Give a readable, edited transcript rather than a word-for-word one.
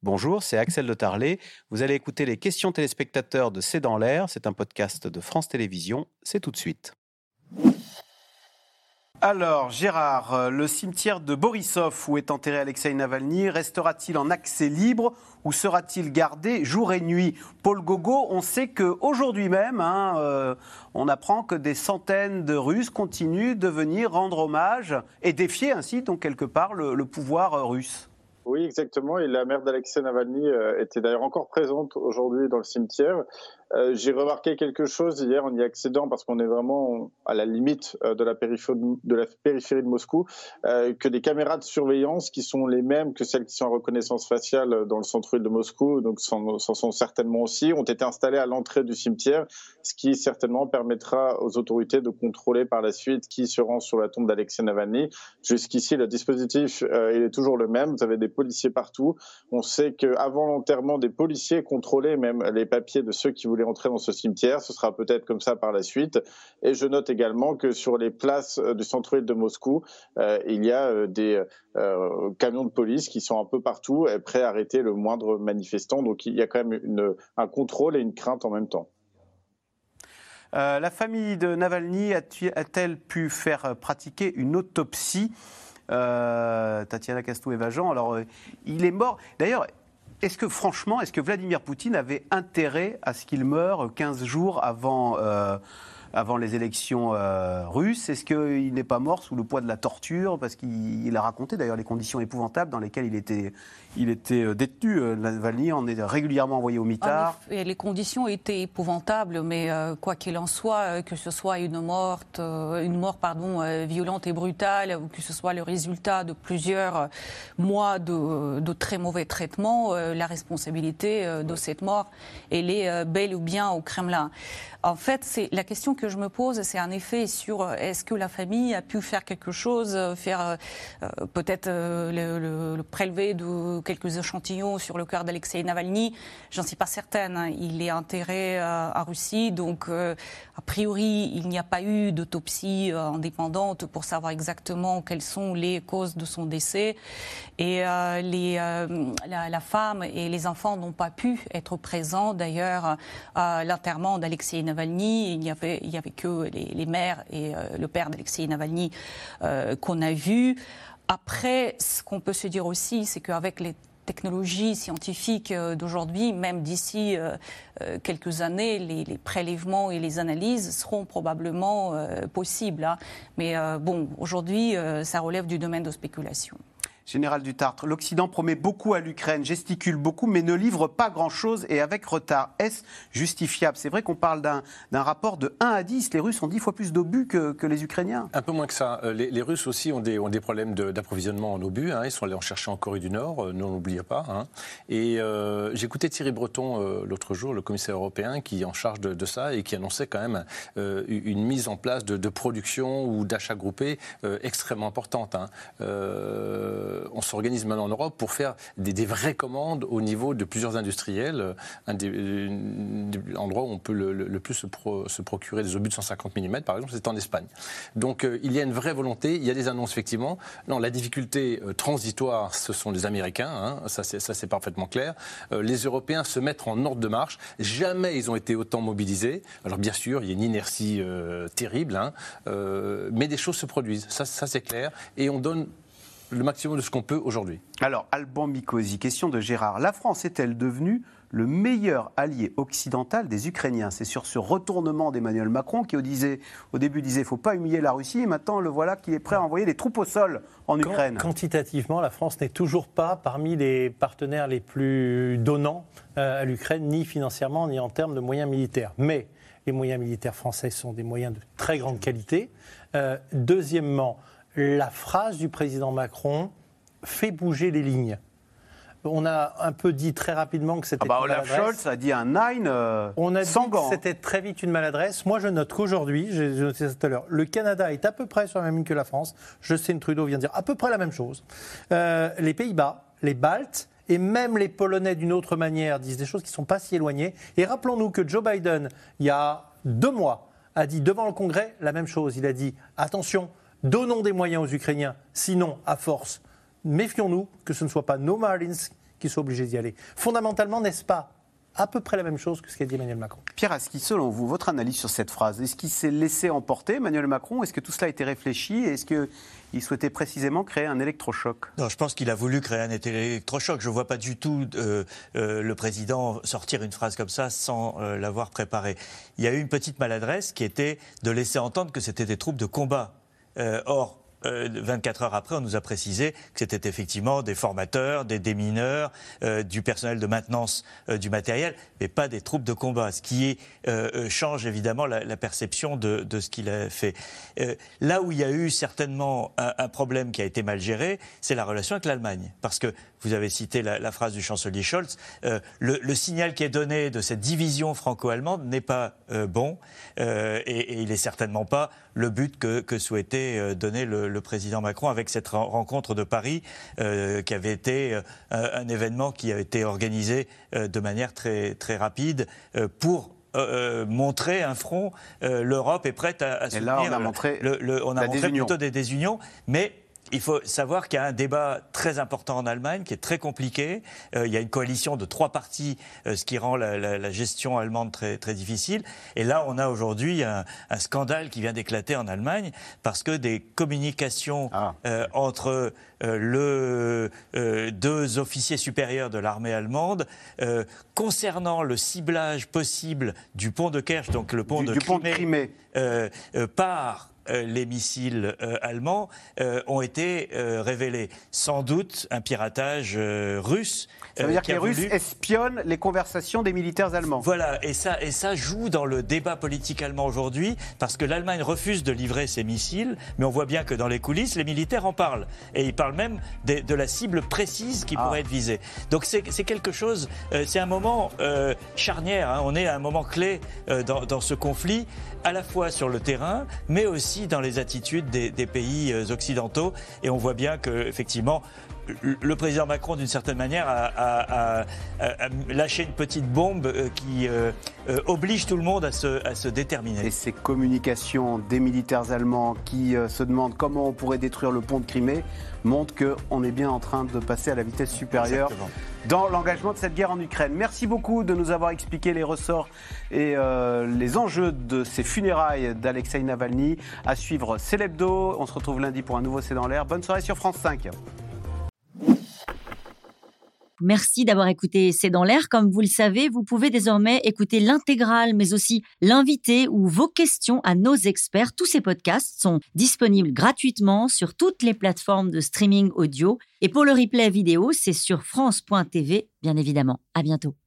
Bonjour, c'est Axel de Tarlet. Vous allez écouter les questions téléspectateurs de C'est dans l'air. C'est un podcast de France Télévisions. C'est tout de suite. Alors, Gérard, le cimetière de Borisov, où est enterré Alexeï Navalny, restera-t-il en accès libre ou sera-t-il gardé jour et nuit ? Paul Gogo, on sait qu'aujourd'hui même, on apprend que des centaines de Russes continuent de venir rendre hommage et défier ainsi, donc quelque part, le pouvoir russe. Oui, exactement. Et la mère d'Alexeï Navalny était d'ailleurs encore présente aujourd'hui dans le cimetière. J'ai remarqué quelque chose hier en y accédant, parce qu'on est vraiment à la limite de la périphérie de Moscou, que des caméras de surveillance qui sont les mêmes que celles qui sont en reconnaissance faciale dans le centre-ville de Moscou, donc s'en sont certainement aussi, ont été installées à l'entrée du cimetière, ce qui certainement permettra aux autorités de contrôler par la suite qui se rend sur la tombe d'Alexeï Navalny. Jusqu'ici, le dispositif il est toujours le même. Vous avez des policiers partout. On sait qu'avant l'enterrement, des policiers contrôlaient même les papiers de ceux qui voulaient entrer dans ce cimetière. Ce sera peut-être comme ça par la suite. Et je note également que sur les places du centre-ville de Moscou, il y a des camions de police qui sont un peu partout, prêts à arrêter le moindre manifestant. Donc il y a quand même un contrôle et une crainte en même temps. La famille de Navalny a-t-elle pu faire pratiquer une autopsie ? Tatiana Castou-Evajan, alors il est mort. D'ailleurs, est-ce que Vladimir Poutine avait intérêt à ce qu'il meure 15 jours avant les élections russes ? Est-ce qu'il n'est pas mort sous le poids de la torture ? Parce qu'il a raconté d'ailleurs les conditions épouvantables dans lesquelles il était détenu. Navalny en est régulièrement envoyé au mitard. Les conditions étaient épouvantables, mais quoi qu'il en soit, que ce soit une mort violente et brutale, ou que ce soit le résultat de plusieurs mois de très mauvais traitements, la responsabilité de cette mort, elle est bel ou bien au Kremlin. En fait, la question que je me pose, c'est en effet sur est-ce que la famille a pu faire quelque chose, peut-être le prélever de quelques échantillons sur le cœur d'Alexeï Navalny. J'en suis pas certaine. Il est enterré en Russie, donc a priori, il n'y a pas eu d'autopsie indépendante pour savoir exactement quelles sont les causes de son décès. Et la femme et les enfants n'ont pas pu être présents. D'ailleurs, à l'enterrement d'Alexeï Navalny, il y avait que les mères et le père d'Alexeï Navalny qu'on a vus. Après, ce qu'on peut se dire aussi, c'est qu'avec les technologies scientifiques d'aujourd'hui, même d'ici quelques années, les prélèvements et les analyses seront probablement possibles. Hein. Mais aujourd'hui, ça relève du domaine de spéculation. Général Dutartre, l'Occident promet beaucoup à l'Ukraine, gesticule beaucoup, mais ne livre pas grand-chose et avec retard. Est-ce justifiable ? C'est vrai qu'on parle d'un rapport de 1 à 10. Les Russes ont 10 fois plus d'obus que les Ukrainiens. Un peu moins que ça. Les Russes aussi ont des problèmes d'approvisionnement en obus. Hein. Ils sont allés en chercher en Corée du Nord, ne l'oubliez pas. Hein. Et j'écoutais Thierry Breton l'autre jour, le commissaire européen, qui est en charge de ça et qui annonçait quand même une mise en place de production ou d'achat groupé extrêmement importante. Hein. On s'organise maintenant en Europe pour faire des vraies commandes au niveau de plusieurs industriels. Un des endroits où on peut le plus se procurer des obus de 150 mm, par exemple, c'est en Espagne. Donc il y a une vraie volonté, il y a des annonces effectivement. Non, la difficulté transitoire, ce sont les Américains, hein, ça c'est parfaitement clair. Les Européens se mettent en ordre de marche. Jamais ils ont été autant mobilisés. Alors bien sûr, il y a une inertie terrible, hein, mais des choses se produisent, ça c'est clair. Et on donne le maximum de ce qu'on peut aujourd'hui. Alors, Alban Mikosi, question de Gérard. La France est-elle devenue le meilleur allié occidental des Ukrainiens ? C'est sur ce retournement d'Emmanuel Macron qui au début disait « il ne faut pas humilier la Russie » et maintenant le voilà qui est prêt à envoyer des troupes au sol en Ukraine. Quantitativement, la France n'est toujours pas parmi les partenaires les plus donnants à l'Ukraine, ni financièrement, ni en termes de moyens militaires. Mais les moyens militaires français sont des moyens de très grande qualité. Deuxièmement, la phrase du président Macron fait bouger les lignes. On a un peu dit très rapidement que c'était une maladresse. Olaf Scholz a dit un 9 on a sans dit gants. Que c'était très vite une maladresse. Moi, je note qu'aujourd'hui, j'ai noté ça tout à l'heure, le Canada est à peu près sur la même ligne que la France. Justin Trudeau vient de dire à peu près la même chose. Les Pays-Bas, les Baltes et même les Polonais, d'une autre manière, disent des choses qui ne sont pas si éloignées. Et rappelons-nous que Joe Biden, il y a 2 mois, a dit devant le Congrès la même chose. Il a dit attention, donnons des moyens aux Ukrainiens, sinon, à force, méfions-nous que ce ne soit pas nos Marines qu'ils soient obligés d'y aller. Fondamentalement, n'est-ce pas à peu près la même chose que ce qu'a dit Emmanuel Macron? Pierre, est-ce qu'il, selon vous, votre analyse sur cette phrase, est-ce qu'il s'est laissé emporter, Emmanuel Macron? Est-ce que tout cela a été réfléchi? Est-ce qu'il souhaitait précisément créer un électrochoc? Non, je pense qu'il a voulu créer un électrochoc. Je ne vois pas du tout le président sortir une phrase comme ça sans l'avoir préparée. Il y a eu une petite maladresse qui était de laisser entendre que c'était des troupes de combat. Or, 24 heures après, on nous a précisé que c'était effectivement des formateurs, des démineurs, du personnel de maintenance du matériel, mais pas des troupes de combat, ce qui change évidemment la perception de ce qu'il a fait. Là où il y a eu certainement un problème qui a été mal géré, c'est la relation avec l'Allemagne. Parce que vous avez cité la phrase du chancelier Scholz, le signal qui est donné de cette division franco-allemande n'est pas bon, et il n'est certainement pas le but que souhaitait donner le président Macron avec cette rencontre de Paris, qui avait été un événement qui a été organisé de manière très, très rapide pour montrer un front. L'Europe est prête à soutenir. Et là, on a montré plutôt des désunions, mais il faut savoir qu'il y a un débat très important en Allemagne qui est très compliqué. Il y a une coalition de 3 partis, ce qui rend la gestion allemande très, très difficile. Et là, on a aujourd'hui un scandale qui vient d'éclater en Allemagne parce que des communications entre deux officiers supérieurs de l'armée allemande concernant le ciblage possible du pont de Kerch, donc le pont de Crimée, par les missiles allemands ont été révélés. Sans doute un piratage russe. Ça veut dire que les Russes espionnent les conversations des militaires allemands. Voilà, et ça joue dans le débat politique allemand aujourd'hui, parce que l'Allemagne refuse de livrer ses missiles, mais on voit bien que dans les coulisses, les militaires en parlent. Et ils parlent même de la cible précise qui pourrait être visée. Donc c'est quelque chose, c'est un moment charnière, hein. On est à un moment clé dans ce conflit, à la fois sur le terrain, mais aussi dans les attitudes des pays occidentaux. Et on voit bien qu'effectivement, le président Macron, d'une certaine manière, a lâché une petite bombe qui oblige tout le monde à se déterminer. Et ces communications des militaires allemands qui se demandent comment on pourrait détruire le pont de Crimée montrent qu'on est bien en train de passer à la vitesse supérieure. Exactement. Dans l'engagement de cette guerre en Ukraine. Merci beaucoup de nous avoir expliqué les ressorts et les enjeux de ces funérailles d'Alexeï Navalny. À suivre, c'est l'hebdo. On se retrouve lundi pour un nouveau C'est dans l'air. Bonne soirée sur France 5. Merci d'avoir écouté C'est dans l'air. Comme vous le savez, vous pouvez désormais écouter l'intégrale, mais aussi l'invité ou vos questions à nos experts. Tous ces podcasts sont disponibles gratuitement sur toutes les plateformes de streaming audio. Et pour le replay vidéo, c'est sur France.tv, bien évidemment. À bientôt.